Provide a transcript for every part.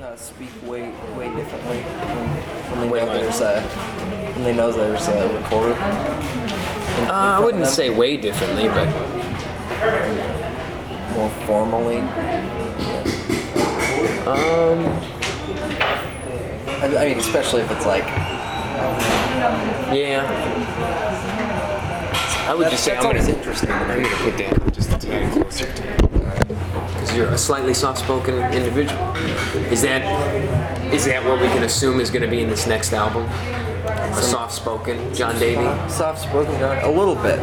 speak way differently when they know there's a recorder. I wouldn't say way differently, but more formally. I mean, especially if it's like. Yeah. I would just say I'm always gonna interesting. I'm gonna put that just a tad closer to you. Because you're a slightly soft-spoken individual. Is that what we can assume is going to be in this next album? A soft-spoken John Davey? Soft-spoken John? A little bit.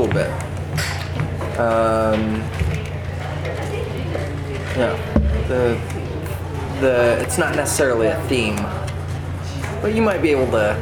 Yeah. It's not necessarily a theme, but you might be able to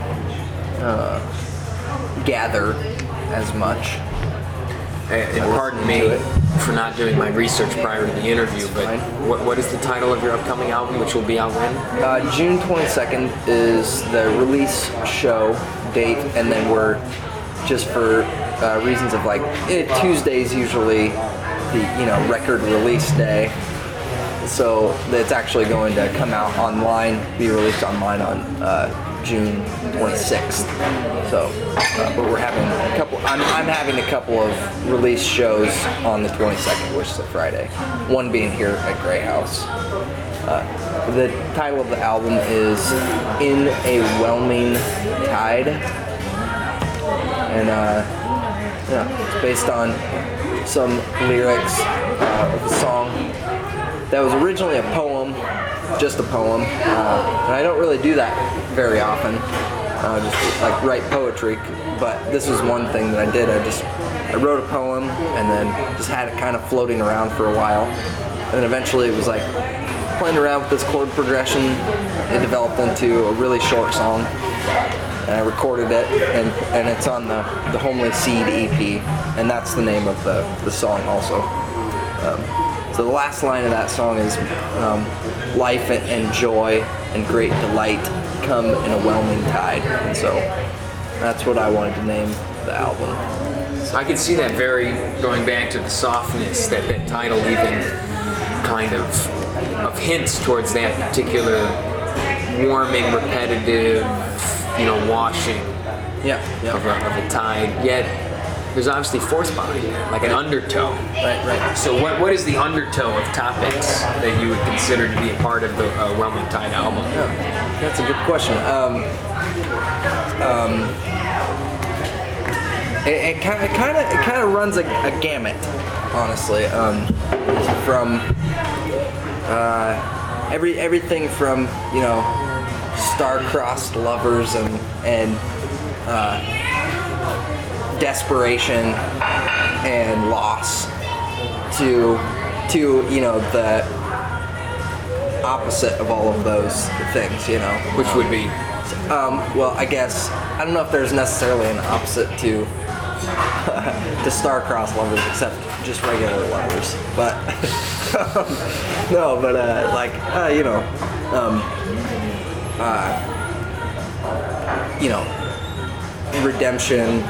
gather as much. And pardon me for not doing my research prior to the interview, but what is the title of your upcoming album, which will be out when? June 22nd is the release show date, and then we're just for reasons of like Tuesday's usually the record release day, so it's actually going to come out online, be released online on June 26th. So, but we're having a couple. I'm having a couple of release shows on the 22nd, which is a Friday. One being here at Grey House. The title of the album is "In a Whelming Tide," and it's based on some lyrics of a song that was originally a poem, just a poem, and I don't really do that very often, just like write poetry, but this was one thing that I did. I wrote a poem and then just had it kind of floating around for a while, and then eventually it was like playing around with this chord progression. It developed into a really short song, and I recorded it, and it's on the Homely Seed EP, and that's the name of the song also. So the last line of that song is, life and joy and great delight come in a whelming tide. And so that's what I wanted to name the album. I can see that going back to the softness, that title even kind of hints towards that particular warming, repetitive, washing of a tide, yet there's obviously force behind it, like an undertow. Right. So what is the undertow of topics that you would consider to be a part of the Whelming Tide album? Yeah, that's a good question. It kind of runs a gamut, honestly. From everything from star-crossed lovers and desperation and loss to the opposite of all of those things, Which would be? Well, I guess I don't know if there's necessarily an opposite to star-crossed lovers, except just regular lovers. But redemption,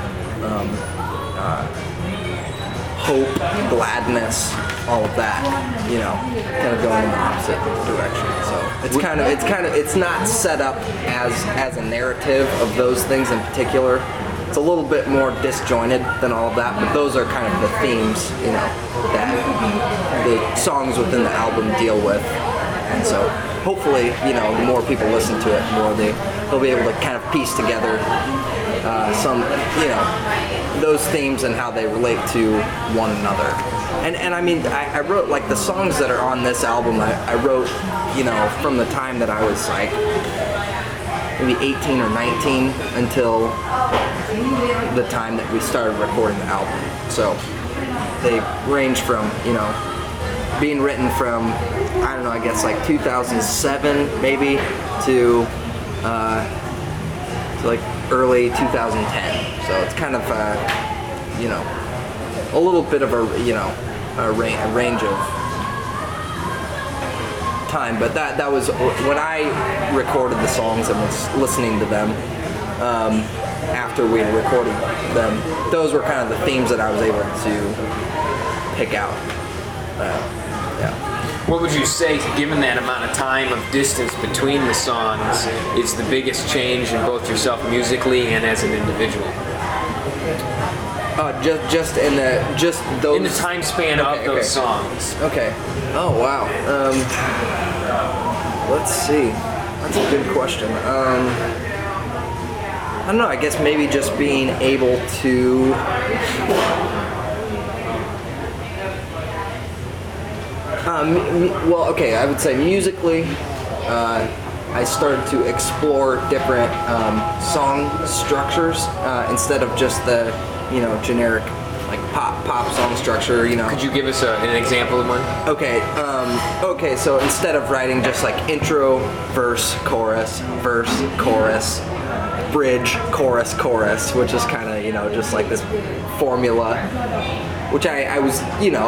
hope, gladness, all of that, kind of going in the opposite direction. So it's not set up as a narrative of those things in particular. It's a little bit more disjointed than all of that, but those are kind of the themes, that the songs within the album deal with. And so hopefully, the more people listen to it, the more they'll be able to kind of piece together some, those themes and how they relate to one another. And I mean, I wrote, like, the songs that are on this album, I wrote, from the time that I was, like, maybe 18 or 19 until the time that we started recording the album. So they range from, being written from, I don't know, I guess like 2007 maybe to like early 2010. So it's kind of, a little bit of a range of time. But that was when I recorded the songs and was listening to them. After we had recorded them, those were kind of the themes that I was able to pick out. Yeah. What would you say, given that amount of time of distance between the songs, is the biggest change in both yourself musically and as an individual? Just in those in the time span of those songs. Okay. Oh wow. Let's see. That's a good question. I don't know. I guess maybe just being able to. Well, okay. I would say musically, I started to explore different song structures instead of just the generic like pop song structure. Could you give us an example of one? Okay. Okay. So instead of writing just like intro, verse, chorus, bridge, chorus, which is kind of just like this formula, which I was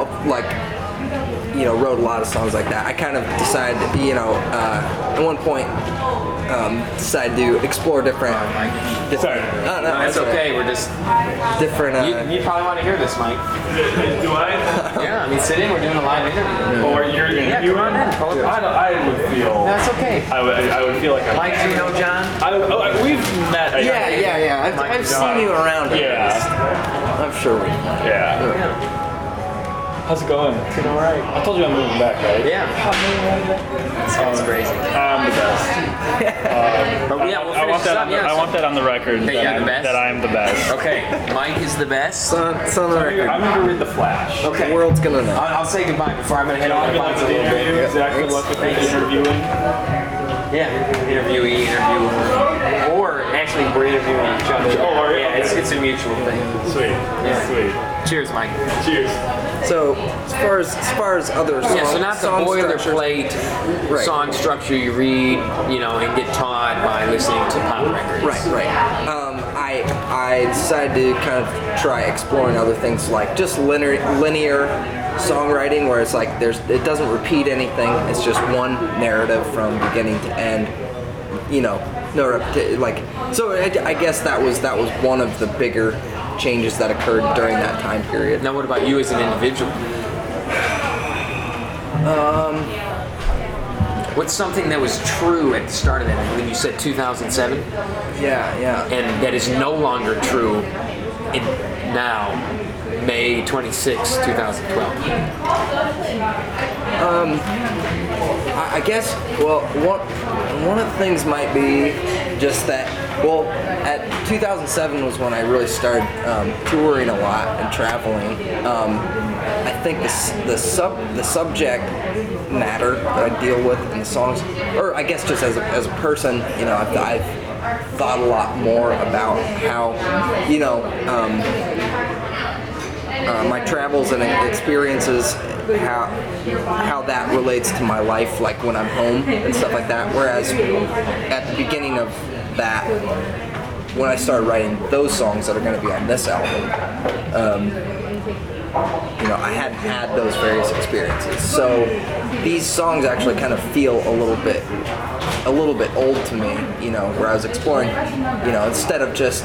wrote a lot of songs like that. I kind of decided, at one point, decided to explore different. Sorry. No, that's okay. We're just different. You probably want to hear this, Mike. Do I? Yeah. I mean, sit in. We're doing a live interview. Or you're gonna? Yeah, come on in. Pull it up. I would feel. That's okay. I would feel like. Mike, do you know John? We've met. Yeah. I've seen you around. Yeah. I'm sure we. Yeah. How's it going? It's all right. I told you I'm moving back, right? Yeah. This guy's crazy. I'm the best. But yeah, we'll finish this up. I want that on the record. That you're the best? That I'm the best. Okay, Mike is the best. It's on the record. I'm going to read The Flash. Okay. The world's gonna know. I'll say goodbye before I'm gonna head on Good luck a with the little interview. bit. Zach, good luck with the interviewing. Yeah, interviewer. Or actually, we're interviewing each other. Oh, are you? Yeah, it's a mutual thing. Sweet. Yeah. Sweet. Cheers, Mike. Cheers. So as far as other songs, Yeah, so not the song boilerplate Right. song structure you read, and get taught by listening to pop records. Right. I decided to kind of try exploring other things like just linear songwriting, where it's like it doesn't repeat anything. It's just one narrative from beginning to end. No repetition. Like, so I guess that was one of the bigger changes that occurred during that time period. Now, what about you as an individual? What's something that was true at the start of that? When you said 2007, Yeah. and that is no longer true in now, May 26, 2012. I guess, well, one of the things might be just that, well, at 2007 was when I really started touring a lot and traveling. I think the subject matter that I deal with in the songs, or I guess just as a person, I've thought a lot more about how, my travels and experiences, how that relates to my life, like when I'm home and stuff like that. Whereas at the beginning of that, when I started writing those songs that are going to be on this album, I hadn't had those various experiences. So these songs actually kind of feel a little bit old to me, where I was exploring, instead of just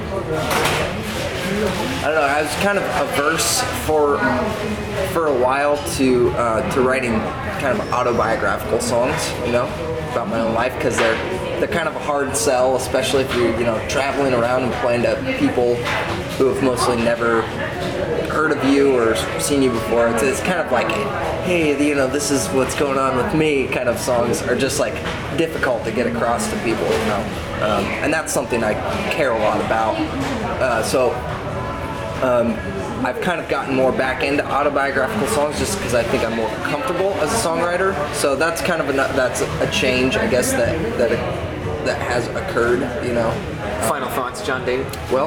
I don't know. I was kind of averse for a while to writing kind of autobiographical songs, about my own life, because they're kind of a hard sell, especially if you're traveling around and playing to people who have mostly never heard of you or seen you before. It's kind of like, hey, this is what's going on with me. Kind of songs are just like difficult to get across to people, and that's something I care a lot about. I've kind of gotten more back into autobiographical songs just because I think I'm more comfortable as a songwriter. So that's kind of that's a change, I guess, that has occurred. Final thoughts, John David? Well,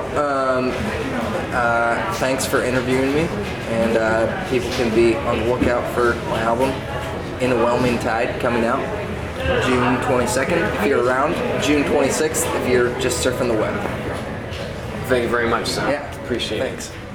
thanks for interviewing me, and people can be on the lookout for my album, In a Whelming Tide, coming out June 22nd if you're around, June 26th if you're just surfing the web. Thank you very much, sir. Yeah, Appreciate it. Thanks.